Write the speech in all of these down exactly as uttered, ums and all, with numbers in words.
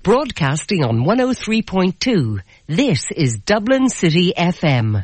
Broadcasting on one oh three point two. This is Dublin City F M.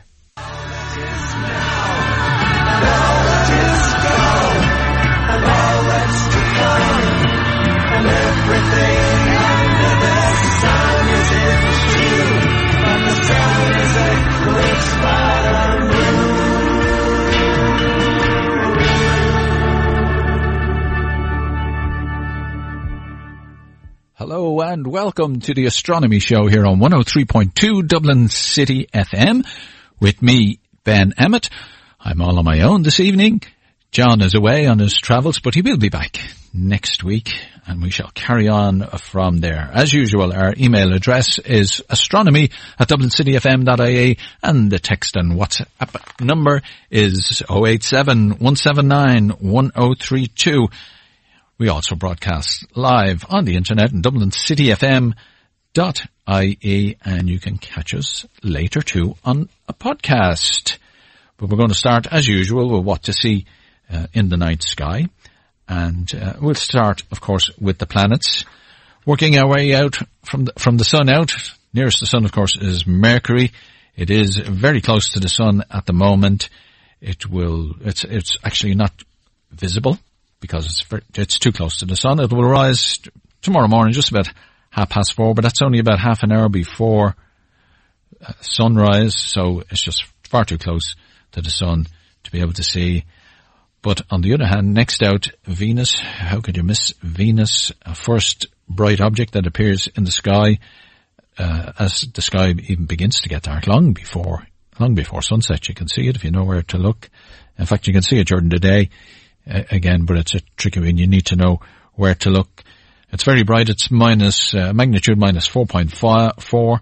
Hello and welcome to the Astronomy Show here on one oh three point two Dublin City F M with me, Ben Emmett. I'm all on my own this evening. John is away on his travels, but he will be back next week and we shall carry on from there. As usual, our email address is astronomy at dublin city f m dot i e and the text and WhatsApp number is oh eight seven, one seven nine, one oh three two. We also broadcast live on the internet in dublin city f m dot i e and you can catch us later too on a podcast. But we're going to start as usual with what to see uh, in the night sky. And uh, we'll start, of course, with the planets. Working our way out from the, from the sun out. Nearest the sun, of course, is Mercury. It is very close to the sun at the moment. It will, it's, it's actually not visible, because it's very, it's too close to the sun. It will rise t- tomorrow morning just about half past four, but that's only about half an hour before uh, sunrise, so it's just far too close to the sun to be able to see. But on the other hand, next out, Venus. How could you miss Venus? A first bright object that appears in the sky uh, as the sky even begins to get dark, long before, long before sunset. You can see it if you know where to look. In fact, you can see it during the day. Uh, again, but it's a tricky one. You need to know where to look. It's very bright. It's minus, uh, magnitude minus four point four.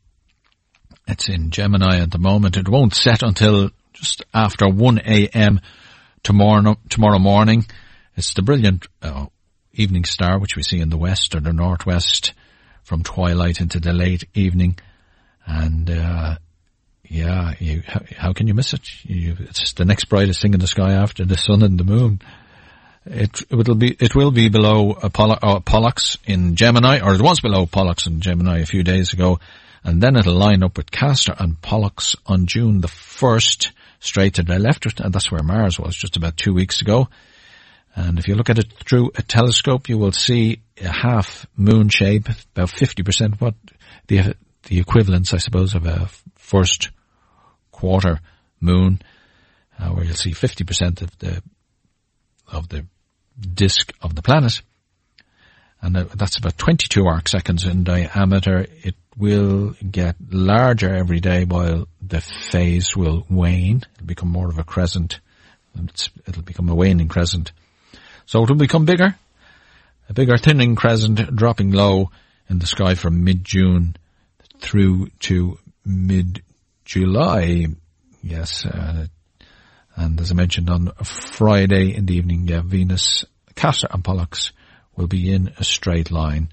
It's in Gemini at the moment. It won't set until just after one a.m. tomorrow, tomorrow morning. It's the brilliant uh, evening star, which we see in the west or the northwest from twilight into the late evening. And, uh, Yeah, you, how, how can you miss it? You, it's the next brightest thing in the sky after the sun and the moon. It, it will be, it will be below Apollo, uh, Pollux in Gemini, or it was below Pollux in Gemini a few days ago, and then it'll line up with Castor and Pollux on June the first, straight to the left, and that's where Mars was just about two weeks ago. And if you look at it through a telescope, you will see a half moon shape, about fifty percent, what the, the equivalence, I suppose, of a first quarter moon, uh, where you'll see fifty percent of the of the disk of the planet, and uh, that's about twenty-two arc seconds in diameter. It will get larger every day while the phase will wane. It'll become more of a crescent. It's, it'll become a waning crescent. So it will become bigger, a bigger thinning crescent, dropping low in the sky from mid-June through to mid-July. Yes, uh, and as I mentioned on Friday in the evening, yeah, Venus, Castor and Pollux will be in a straight line.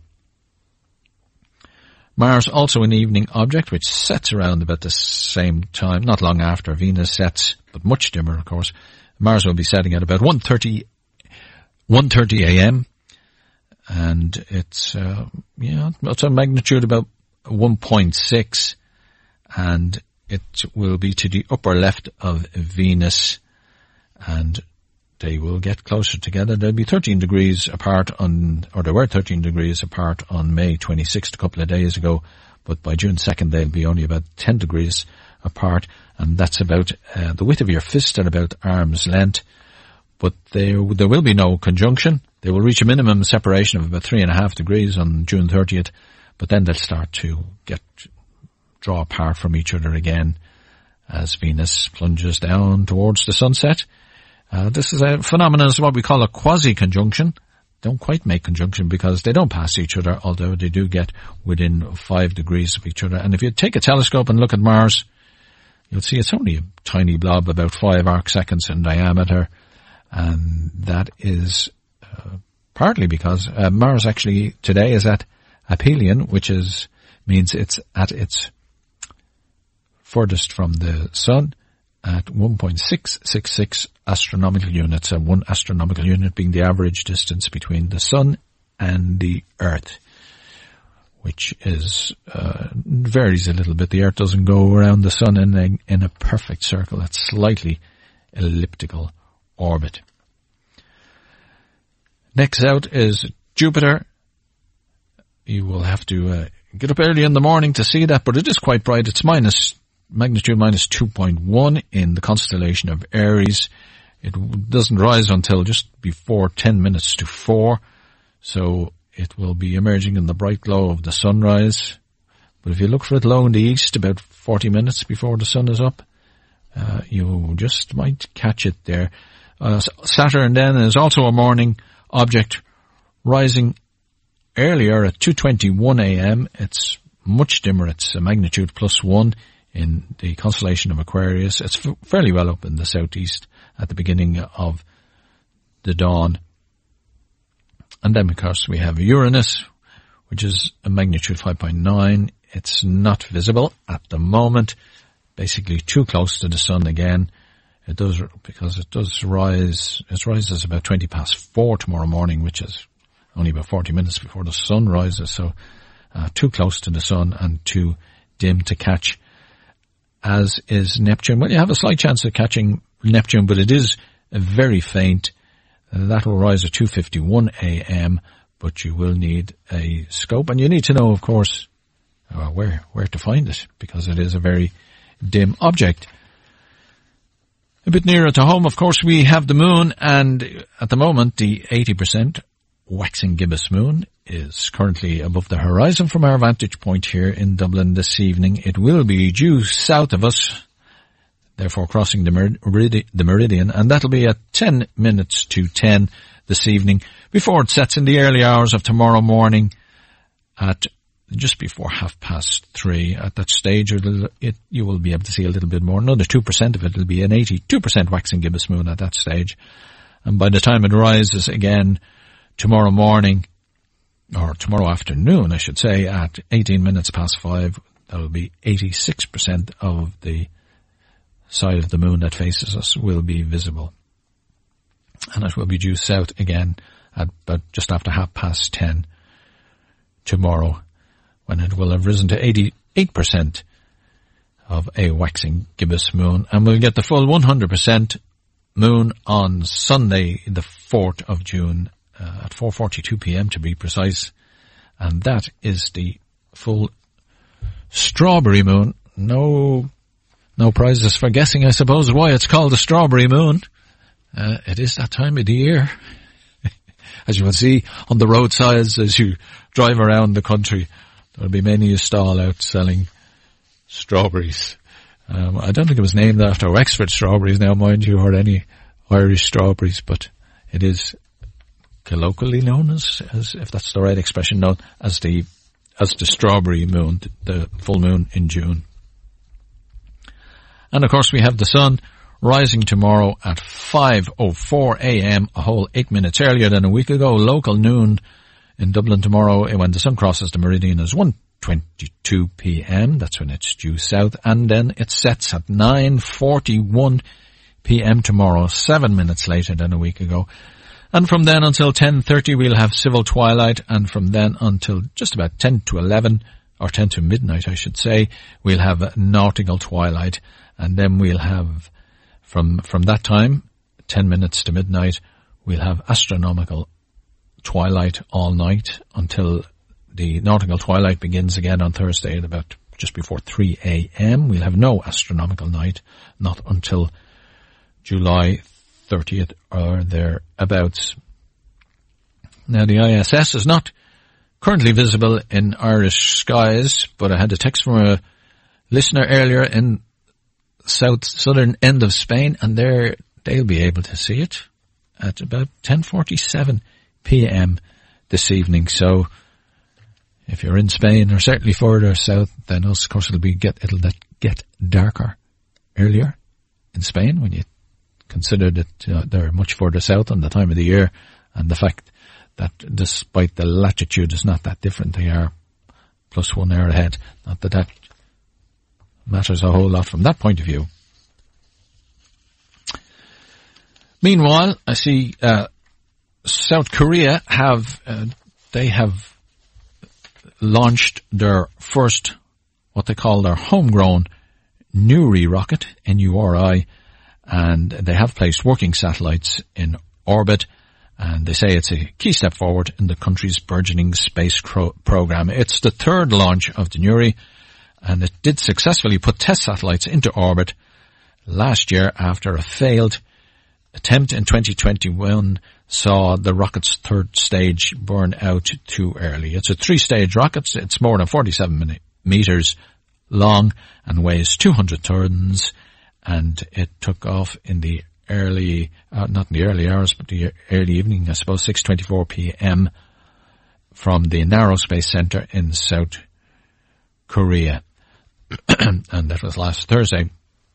Mars, also an evening object, which sets around about the same time, not long after Venus sets, but much dimmer, of course. Mars will be setting at about one thirty a.m. and it's, uh, yeah, it's a magnitude about one point six, and it will be to the upper left of Venus, and they will get closer together. They'll be thirteen degrees apart on, or they were thirteen degrees apart on May twenty-sixth, a couple of days ago, but by June second they'll be only about ten degrees apart, and that's about uh, the width of your fist at about arm's length. But there, there will be no conjunction. They will reach a minimum separation of about three and a half degrees on June thirtieth, but then they'll start to get, draw apart from each other again as Venus plunges down towards the sunset. Uh, this is a phenomenon, is what we call a quasi-conjunction. Don't quite make conjunction because they don't pass each other, although they do get within five degrees of each other. And if you take a telescope and look at Mars, you'll see it's only a tiny blob, about five arc seconds in diameter. And that is uh, partly because uh, Mars actually today is at aphelion, which is means it's at its furthest from the sun at one point six six six astronomical units, and one astronomical unit being the average distance between the sun and the Earth. which is uh, varies a little bit. The Earth doesn't go around the Sun in a, in a perfect circle. It's slightly elliptical orbit. Next out is Jupiter. You will have to uh, get up early in the morning to see that, but it is quite bright. It's minus magnitude minus two point one in the constellation of Aries. It doesn't rise until just before ten minutes to four, so it will be emerging in the bright glow of the sunrise. But if you look for it low in the east, about forty minutes before the sun is up, uh, you just might catch it there. Uh, Saturn then is also a morning object, rising earlier at two twenty-one a.m. It's much dimmer. It's a magnitude plus one in the constellation of Aquarius. It's f- fairly well up in the southeast at the beginning of the dawn. And then, of course, we have Uranus, which is a magnitude five point nine. It's not visible at the moment. Basically too close to the sun again. It does, because it does rise, it rises about twenty past four tomorrow morning, which is only about forty minutes before the sun rises. So, uh, too close to the sun and too dim to catch, as is Neptune. Well, you have a slight chance of catching Neptune, but it is very faint. Uh, that will rise at two fifty-one a.m., but you will need a scope, and you need to know, of course, uh, where where to find it, because it is a very dim object. A bit nearer to home, of course, we have the moon, and at the moment, the eighty percent waxing gibbous moon is currently above the horizon from our vantage point here in Dublin this evening. It will be due south of us, therefore crossing the, meridi- the meridian, and that'll be at ten minutes to ten this evening, before it sets in the early hours of tomorrow morning at just before half past three. At that stage, it'll, it, you will be able to see a little bit more. Another two percent of it will be an eighty-two percent waxing gibbous moon at that stage. And by the time it rises again tomorrow morning, or tomorrow afternoon, I should say, at eighteen minutes past five, that will be eighty-six percent of the side of the moon that faces us will be visible. And it will be due south again at about just after half past ten tomorrow, when it will have risen to eighty-eight percent of a waxing gibbous moon. And we'll get the full one hundred percent moon on Sunday, the fourth of June, uh, at four forty-two p.m. to be precise. And that is the full strawberry moon. No, no prizes for guessing, I suppose, why it's called the strawberry moon. Uh, it is that time of the year. As you will see on the roadsides as you drive around the country, there'll be many a stall out selling strawberries. Um, I don't think it was named after Wexford strawberries now, mind you, or any Irish strawberries, but it is colloquially known as, as, if that's the right expression, known as the, as the strawberry moon, the full moon in June. And of course we have the sun rising tomorrow at five oh four a.m., a whole eight minutes earlier than a week ago. Local noon in Dublin tomorrow, when the sun crosses the meridian, is one twenty-two p.m. That's when it's due south. And then it sets at nine forty-one p.m. tomorrow, seven minutes later than a week ago. And from then until ten thirty we'll have civil twilight, and from then until just about ten to eleven, or ten to midnight I should say, we'll have nautical twilight. And then we'll have, from from that time, ten minutes to midnight, we'll have astronomical twilight all night until the nautical twilight begins again on Thursday at about just before three a.m. We'll have no astronomical night, not until July thirtieth or thereabouts. Now the I S S is not currently visible in Irish skies, but I had a text from a listener earlier in south southern end of Spain, and there they'll be able to see it at about ten forty-seven p.m. this evening. So if you're in Spain, or certainly further south than us, of course it'll be get it'll get darker earlier in Spain when you consider that uh, they're much further south on the time of the year, and the fact that despite the latitude is not that different, they are plus one hour ahead. Not that that matters a whole lot from that point of view. Meanwhile, I see uh, South Korea have uh, they have launched their first, what they call their homegrown Nuri rocket, N U R I, and they have placed working satellites in orbit, and they say it's a key step forward in the country's burgeoning space cro- program. It's the third launch of the Nuri, and it did successfully put test satellites into orbit last year after a failed attempt in twenty twenty-one saw the rocket's third stage burn out too early. It's a three-stage rocket. It's more than forty-seven meters long and weighs two hundred tons, and it took off in the early, uh, not in the early hours, but the early evening, I suppose, six twenty-four p.m. from the Naro Space Center in South Korea. And that was last Thursday.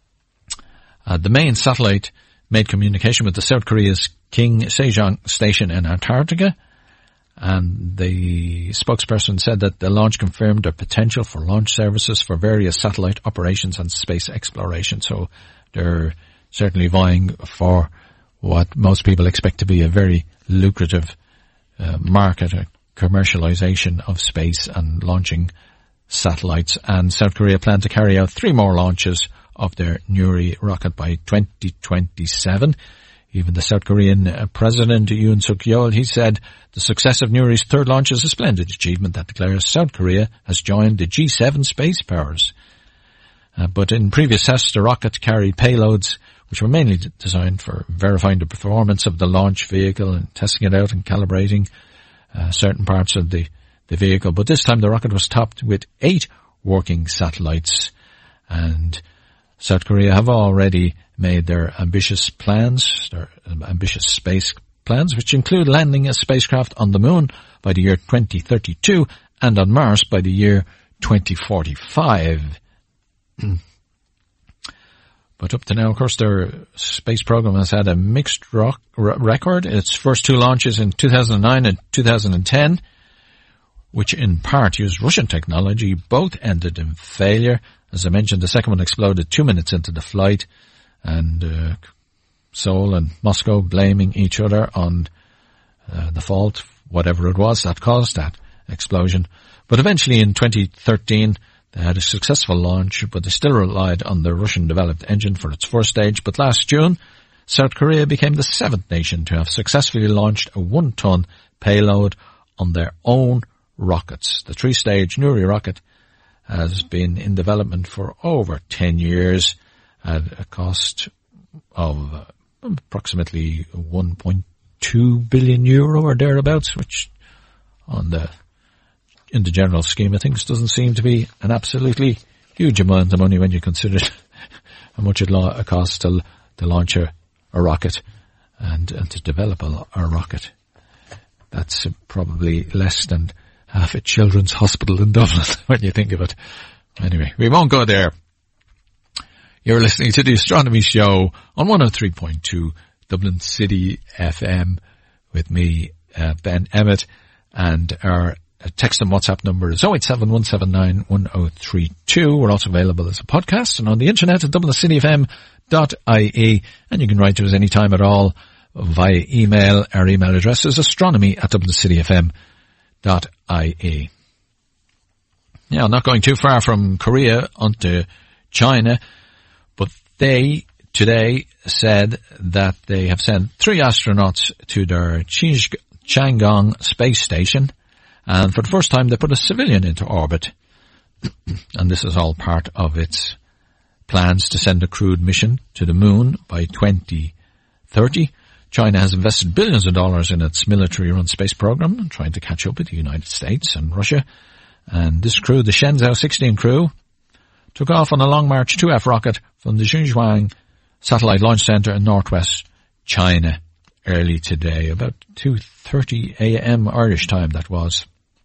Uh, the main satellite made communication with the South Korea's King Sejong station in Antarctica, and the spokesperson said that the launch confirmed their potential for launch services for various satellite operations and space exploration. So they're certainly vying for what most people expect to be a very lucrative uh, market, a commercialization of space and launching satellites. And South Korea plan to carry out three more launches of their Nuri rocket by twenty twenty-seven. Even the South Korean uh, President Yoon Suk-yeol, he said the success of Nuri's third launch is a splendid achievement that declares South Korea has joined the G seven space powers. Uh, but in previous tests, the rocket carried payloads which were mainly d- designed for verifying the performance of the launch vehicle and testing it out and calibrating uh, certain parts of the, the vehicle. But this time the rocket was topped with eight working satellites, and South Korea have already made their ambitious plans, their ambitious space plans, which include landing a spacecraft on the moon by the year twenty thirty-two and on Mars by the year twenty forty-five. But up to now, of course, their space program has had a mixed rock, r- record. Its first two launches in two thousand nine and two thousand ten, which in part used Russian technology, both ended in failure. As I mentioned, the second one exploded two minutes into the flight, and uh, Seoul and Moscow blaming each other on uh, the fault, whatever it was that caused that explosion. But eventually in twenty thirteen, they had a successful launch, but they still relied on the Russian-developed engine for its first stage. But last June, South Korea became the seventh nation to have successfully launched a one-ton payload on their own rockets. The three-stage Nuri rocket has been in development for over ten years at a cost of uh, approximately one point two billion euro or thereabouts, which on the, in the general scheme of things doesn't seem to be an absolutely huge amount of money when you consider how much it lo- costs to, to launch a, a rocket and, and to develop a, a rocket. That's uh, probably less than half a children's hospital in Dublin when you think of it. Anyway, we won't go there. You're listening to the Astronomy Show on one oh three point two Dublin City F M with me, uh, Ben Emmett, and our uh, text and WhatsApp number is oh eight seven, one seven nine, one oh three two. We're also available as a podcast and on the internet at dublin city f m dot i e, and you can write to us any time at all via email. Our email address is astronomy at dublin city f m dot i e. Now, not going too far from Korea onto China, but they today said that they have sent three astronauts to their Chang'e space station, and for the first time they put a civilian into orbit. And this is all part of its plans to send a crewed mission to the moon by twenty thirty. China has invested billions of dollars in its military-run space program, trying to catch up with the United States and Russia. And this crew, the Shenzhou sixteen crew, took off on a Long March two F rocket from the Xinjiang Satellite Launch Center in northwest China early today, about two thirty a.m. Irish time that was,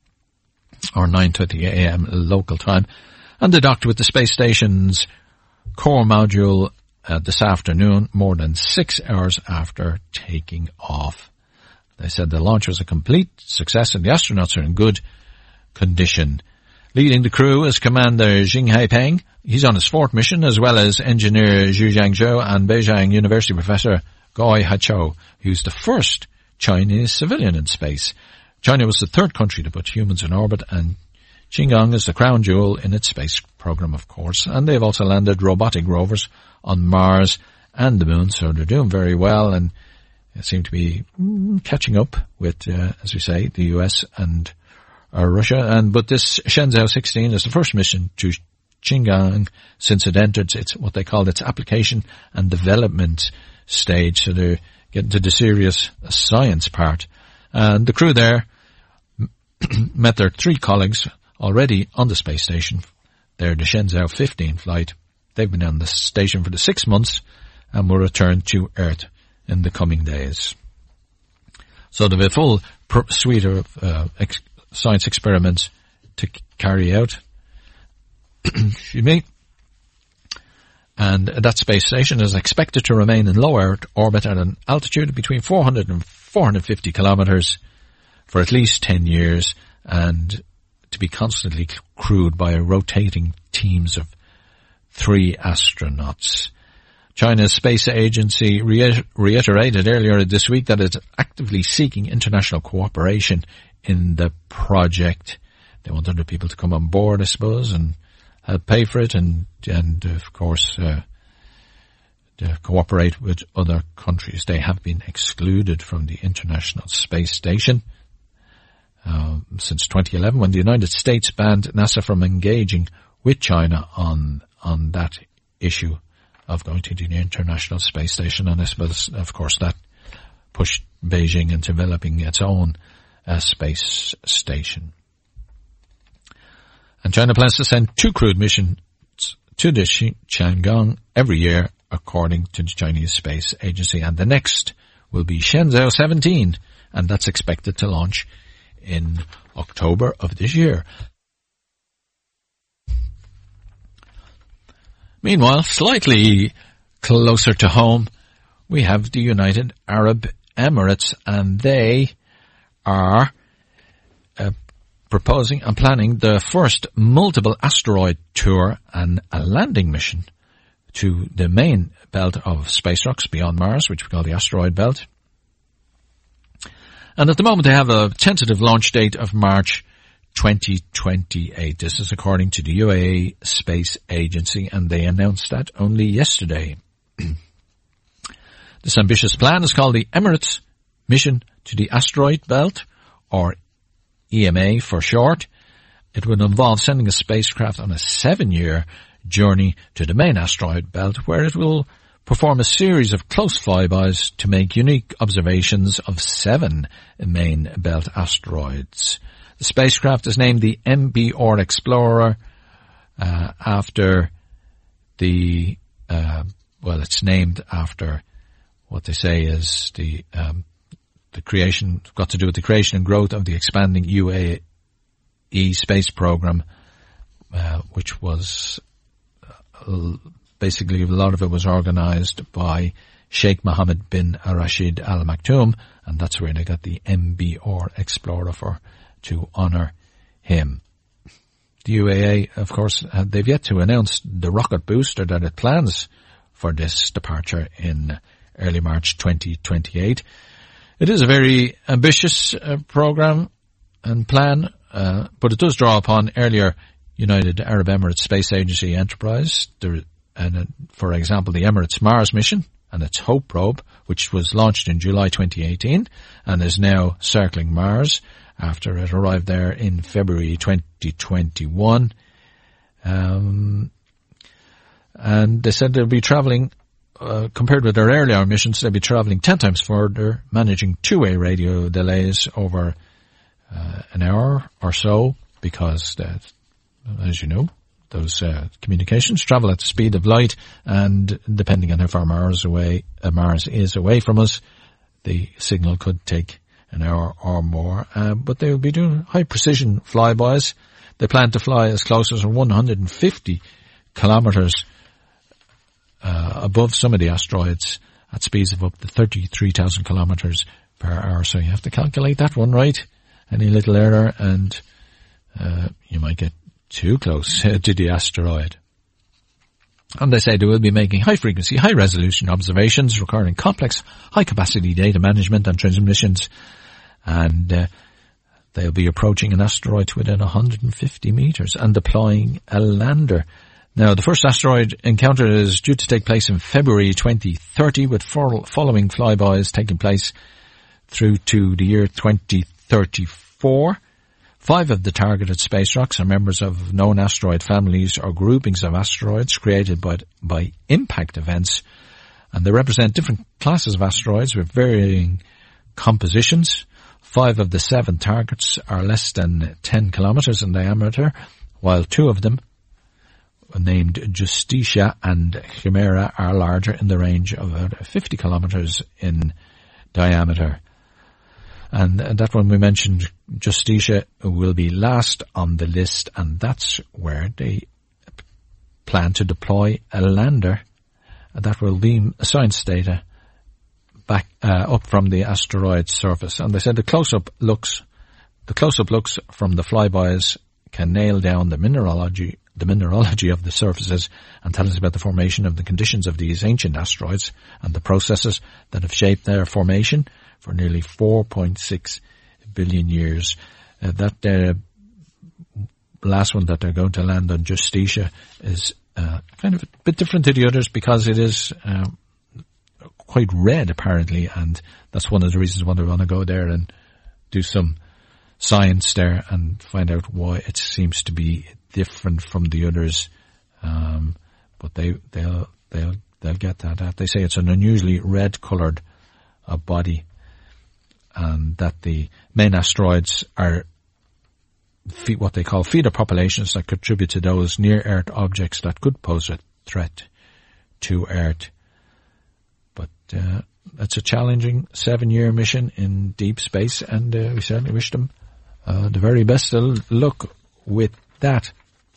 or nine thirty a.m. local time. And they docked with the space station's core module Uh, this afternoon, more than six hours after taking off. They said the launch was a complete success and the astronauts are in good condition. Leading the crew is Commander Jing Haipeng. He's on his fourth mission, as well as engineer Zhu Jiangzhou and Beijing University professor Goi Hachou, who's the first Chinese civilian in space. China was the third country to put humans in orbit, and Qinggong is the crown jewel in its space program, of course, and they've also landed robotic rovers on Mars and the Moon, so they're doing very well, and they seem to be mm, catching up with, uh, as we say, the U S and uh, Russia. And but this Shenzhou sixteen is the first mission to Qinggong since it entered its what they call its application and development stage. So they're getting to the serious science part. And the crew there met their three colleagues already on the space station. They're the Shenzhou fifteen flight. They've been on the station for the six months and will return to Earth in the coming days. So they have a full pr- suite of uh, ex- science experiments to c- carry out. Excuse me. And that space station is expected to remain in low Earth orbit at an altitude of between four hundred and four hundred fifty kilometers for at least ten years, and to be constantly crewed by rotating teams of three astronauts. China's space agency reiter- reiterated earlier this week that it's actively seeking international cooperation in the project. They want other people to come on board, I suppose, and help pay for it, and, and of course, uh, to cooperate with other countries. They have been excluded from the International Space Station uh, since twenty eleven, when the United States banned NASA from engaging with China on on that issue of going to the International Space Station. And I suppose, of course, that pushed Beijing into developing its own uh, space station. And China plans to send two crewed missions to the Qinggong every year, according to the Chinese Space Agency. And the next will be Shenzhou seventeen, and that's expected to launch in October of this year. Meanwhile, slightly closer to home, we have the United Arab Emirates, and they are uh, proposing and planning the first multiple asteroid tour and a landing mission to the main belt of space rocks beyond Mars, which we call the asteroid belt. And at the moment they have a tentative launch date of March twenty twenty-eight. This is according to the U A E Space Agency, and they announced that only yesterday. This ambitious plan is called the Emirates Mission to the Asteroid Belt, or E M A for short. It would involve sending a spacecraft on a seven-year journey to the main asteroid belt, where it will perform a series of close flybys to make unique observations of seven main belt asteroids. The spacecraft is named the M B O R Explorer uh, after the, uh, well, it's named after what they say is the um, the creation, got to do with the creation and growth of the expanding U A E space program, uh, which was uh, basically a lot of it was organized by Sheikh Mohammed bin Rashid Al Maktoum, and that's where they got the M B O R Explorer for, to honor him. The U A E, of course, they've yet to announce the rocket booster that it plans for this departure in early March twenty twenty-eight. It is a very ambitious uh, program and plan, uh, but it does draw upon earlier United Arab Emirates Space Agency enterprise. There, and uh, for example, the Emirates Mars mission and its HOPE probe, which was launched in July twenty eighteen and is now circling Mars after it arrived there in February twenty twenty-one. Um, and they said they'll be traveling, uh, compared with their earlier missions, they'll be traveling ten times further, managing two-way radio delays over uh, an hour or so, because, uh, as you know, those uh, communications travel at the speed of light, and depending on how far Mars away uh, Mars is away from us, the signal could take an hour or more. Uh, but they will be doing high precision flybys. They plan to fly as close as one hundred fifty kilometers uh, above some of the asteroids at speeds of up to thirty-three thousand kilometers per hour. So you have to calculate that one right. Any little error and uh, you might get too close to the asteroid. And they say they will be making high-frequency, high-resolution observations requiring complex, high-capacity data management and transmissions. And uh, They'll be approaching an asteroid within one hundred fifty meters and deploying a lander. Now, the first asteroid encounter is due to take place in February twenty thirty, with following flybys taking place through to the year twenty thirty-four. Five of the targeted space rocks are members of known asteroid families or groupings of asteroids created by, by impact events, and they represent different classes of asteroids with varying compositions. Five of the seven targets are less than ten kilometers in diameter, while two of them, named Justitia and Chimera, are larger in the range of about fifty kilometers in diameter. And that one we mentioned, Justitia, will be last on the list, and that's where they plan to deploy a lander that will beam science data back uh, up from the asteroid's surface. And they said the close-up looks, the close-up looks from the flybys can nail down the mineralogy, the mineralogy of the surfaces and tell us about the formation of the conditions of these ancient asteroids and the processes that have shaped their formation for nearly four point six billion years. Uh, that uh, last one that they're going to land on, Justitia, is uh, kind of a bit different to the others because it is uh, quite red, apparently, and that's one of the reasons why they want to go there and do some science there and find out why it seems to be different from the others. Um, but they, they'll, they'll, they'll get that out. They say it's an unusually red-coloured uh, body, and that the main asteroids are fe- what they call feeder populations that contribute to those near-Earth objects that could pose a threat to Earth. But uh, it's a challenging seven-year mission in deep space, and uh, we certainly wish them uh, the very best of luck with that.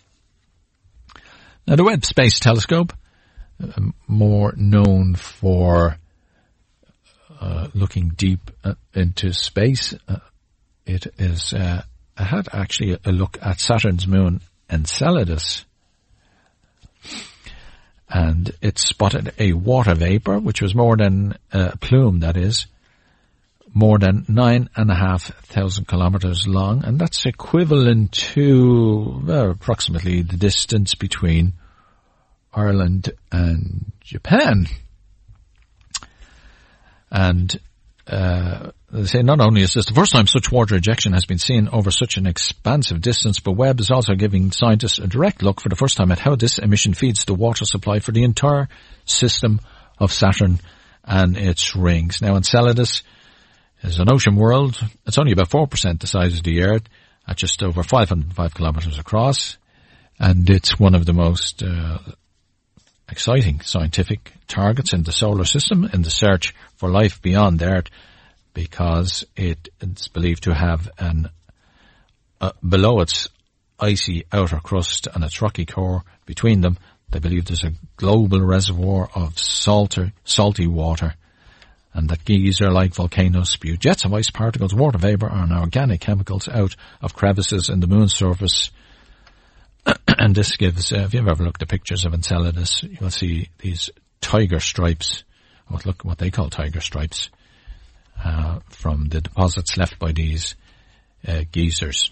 Now, the Webb Space Telescope, uh, more known for Uh, looking deep uh, into space, uh, it is uh, I had actually a, a look at Saturn's moon Enceladus, and it spotted a water vapor which was more than uh, a plume, that is more than nine and a half thousand kilometers long, and that's equivalent to well, approximately the distance between Ireland and Japan. And uh, they say not only is this the first time such water ejection has been seen over such an expansive distance, but Webb is also giving scientists a direct look for the first time at how this emission feeds the water supply for the entire system of Saturn and its rings. Now, Enceladus is an ocean world. It's only about four percent the size of the Earth, at just over five hundred five kilometers across, and it's one of the most uh, exciting scientific targets in the solar system in the search for life beyond Earth, because it is believed to have an uh, below its icy outer crust and its rocky core between them. They believe there's a global reservoir of salter, salty water, and that geyser-like volcanoes spew jets of ice particles, water vapor, and organic chemicals out of crevices in the moon's surface. And this gives, uh, if you've ever looked at pictures of Enceladus, you'll see these tiger stripes, what look what they call tiger stripes, uh, from the deposits left by these uh, geysers.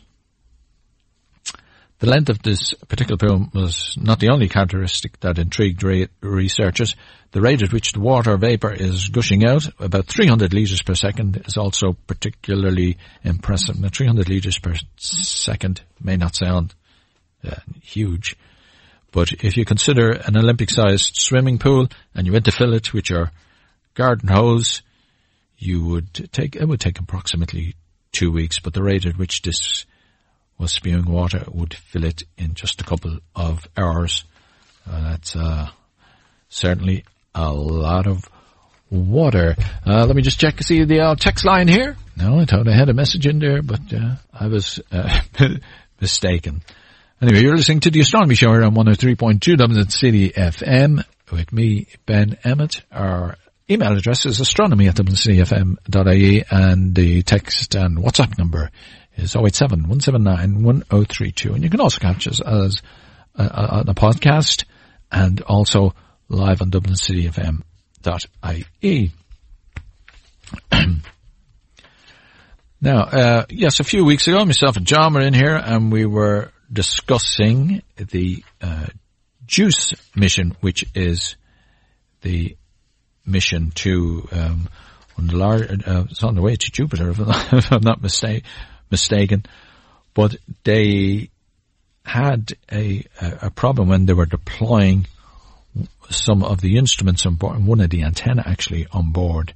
The length of this particular plume was not the only characteristic that intrigued re- researchers. The rate at which the water vapor is gushing out, about three hundred litres per second, is also particularly impressive. Now, three hundred litres per second may not sound Uh, huge, but if you consider an Olympic-sized swimming pool and you went to fill it with your garden hose, you would take it would take approximately two weeks. But the rate at which this was spewing water would fill it in just a couple of hours. Uh, that's uh, certainly a lot of water. Uh, let me just check to see the uh, text line here. No, I thought I had a message in there, but uh, I was uh, mistaken. Anyway, you're listening to the Astronomy Show here on one oh three point two Dublin City F M with me, Ben Emmett. Our email address is astronomy at dublin city f m dot I E, and the text and WhatsApp number is oh eight seven, one seven nine, one oh three two. And you can also catch us as a, a, a podcast and also live on dublin city f m dot I E. Now, uh, yes, a few weeks ago, myself and John were in here and we were discussing the uh, JUICE mission, which is the mission to um, on the large, uh, it's on the way to Jupiter, if I'm not, if I'm not mistake, mistaken. But they had a, a problem when they were deploying some of the instruments on board, one of the antenna actually on board,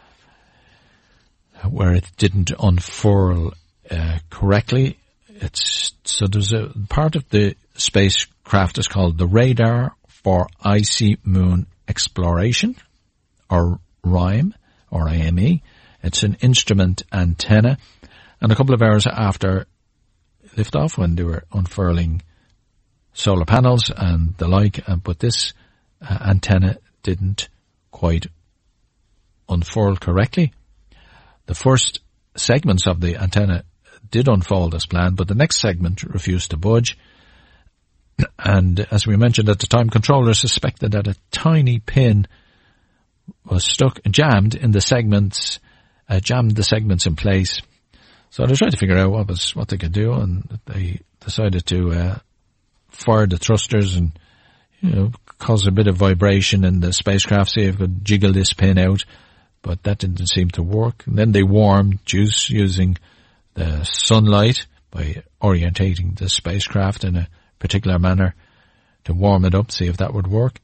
where it didn't unfurl uh, correctly. It's so there's a part of the spacecraft is called the Radar for Icy Moon Exploration, or RIME, or I M E. It's an instrument antenna, and a couple of hours after liftoff, when they were unfurling solar panels and the like, uh, but this uh, antenna didn't quite unfurl correctly. The first segments of the antenna did unfold as planned, but the next segment refused to budge. And as we mentioned at the time, controllers suspected that a tiny pin was stuck, jammed in the segments, uh, jammed the segments in place. So they tried to figure out what was what they could do, and they decided to uh, fire the thrusters and, you know, cause a bit of vibration in the spacecraft, see if it could jiggle this pin out. But that didn't seem to work. And then they warmed JUICE using the sunlight by orientating the spacecraft in a particular manner to warm it up, see if that would work.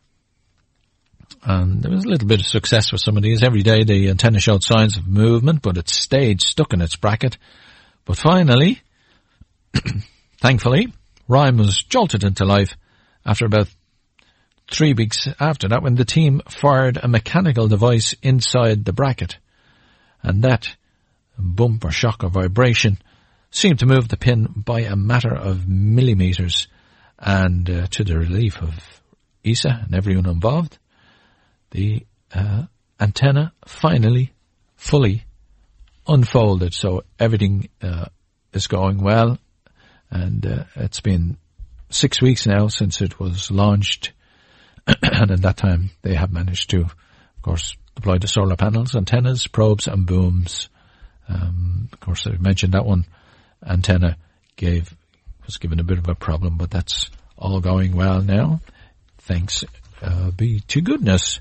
And there was a little bit of success with some of these. Every day the antenna showed signs of movement, but it stayed stuck in its bracket. But finally, thankfully, RIME was jolted into life after about three weeks after that, when the team fired a mechanical device inside the bracket. And that bump or shock or vibration seemed to move the pin by a matter of millimeters. And uh, to the relief of E S A and everyone involved, the uh, antenna finally fully unfolded. So everything uh, is going well. And uh, it's been six weeks now since it was launched. And at that time, they have managed to, of course, deploy the solar panels, antennas, probes, and booms. Um, of course, I mentioned that one antenna gave was given a bit of a problem, but that's all going well now. Thanks uh, be to goodness.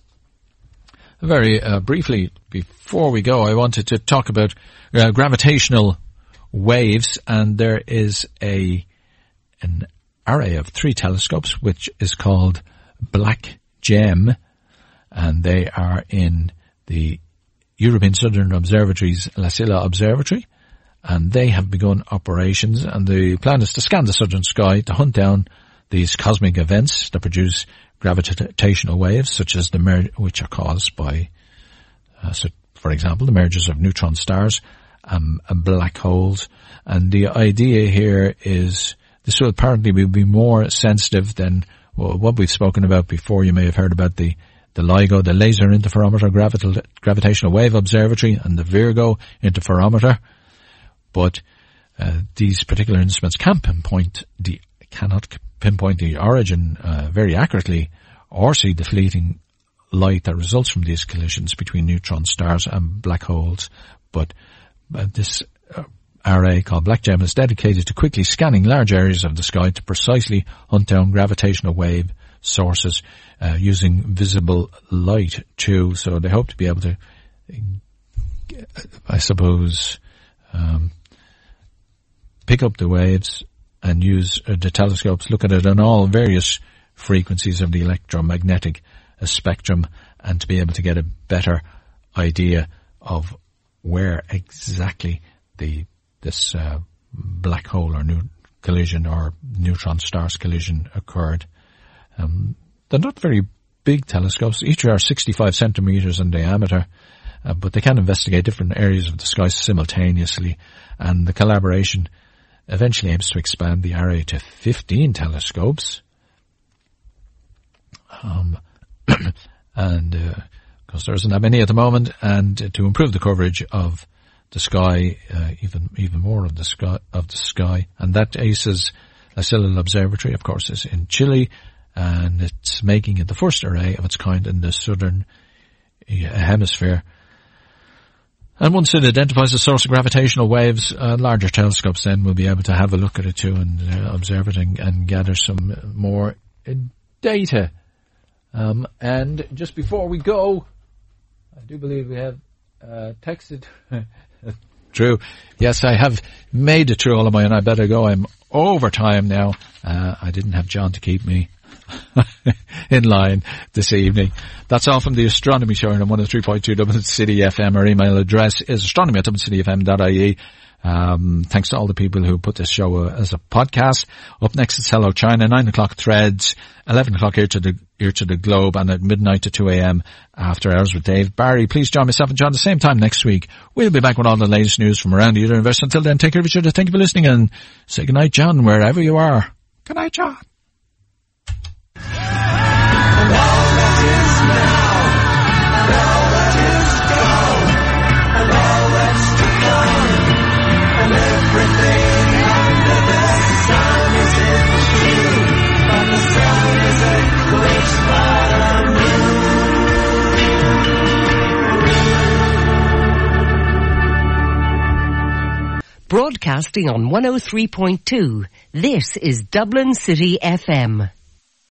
Very uh, briefly, before we go, I wanted to talk about uh, gravitational waves, and there is a an array of three telescopes which is called Black Gem, and they are in the European Southern Observatory's La Silla Observatory, and they have begun operations, and the plan is to scan the southern sky to hunt down these cosmic events that produce gravitational waves, such as the mer- which are caused by, uh, so for example, the mergers of neutron stars um, and black holes. And the idea here is this will apparently be more sensitive than well, what we've spoken about before. You may have heard about the, the LIGO, the Laser Interferometer Gravita- Gravitational Wave Observatory, and the Virgo Interferometer. But uh, these particular instruments can pinpoint the, cannot pinpoint the origin uh, very accurately, or see the fleeting light that results from these collisions between neutron stars and black holes. But uh, this uh, array called Black Gem is dedicated to quickly scanning large areas of the sky to precisely hunt down gravitational wave sources uh, using visible light too. So they hope to be able to, I suppose, um, pick up the waves and use uh, the telescopes, look at it on all various frequencies of the electromagnetic uh, spectrum, and to be able to get a better idea of where exactly the this uh, black hole or new collision or neutron stars collision occurred. Um, they're not very big telescopes. Each are sixty-five centimeters in diameter, uh, but they can investigate different areas of the sky simultaneously, and the collaboration eventually aims to expand the array to fifteen telescopes. Um, and, uh, because there isn't that many at the moment, and uh, to improve the coverage of the sky, uh, even, even more of the sky, of the sky. And that A C E's La Silla Observatory, of course, is in Chile, and it's making it the first array of its kind in the southern hemisphere. And once it identifies the source of gravitational waves, uh, larger telescopes then will be able to have a look at it too and uh, observe it and, and gather some more uh, data. Um, and just before we go, I do believe we have uh, texted through. Yes, I have made it through all of my, and I better go. I'm over time now. Uh, I didn't have John to keep me in line this evening. That's all from the Astronomy Show on one oh three point two Dublin City F M. Our email address is astronomy at dublin city f m dot i e. Um, thanks to all the people who put this show uh, as a podcast. Up next is Hello China, nine o'clock Threads, eleven o'clock Ear to the, Ear to the Globe, and at midnight to two a.m. After Hours with Dave Barry. Please join myself and John the same time next week. We'll be back with all the latest news from around the universe. Until then, take care of each other. Thank you for listening, and say goodnight, John, wherever you are. Good night, John. And all that is now, and all that is gone, and all that's to come, and everything under the sun is in view, but the sun is eclipsed by the moon. Broadcasting on one oh three point two, this is Dublin City F M.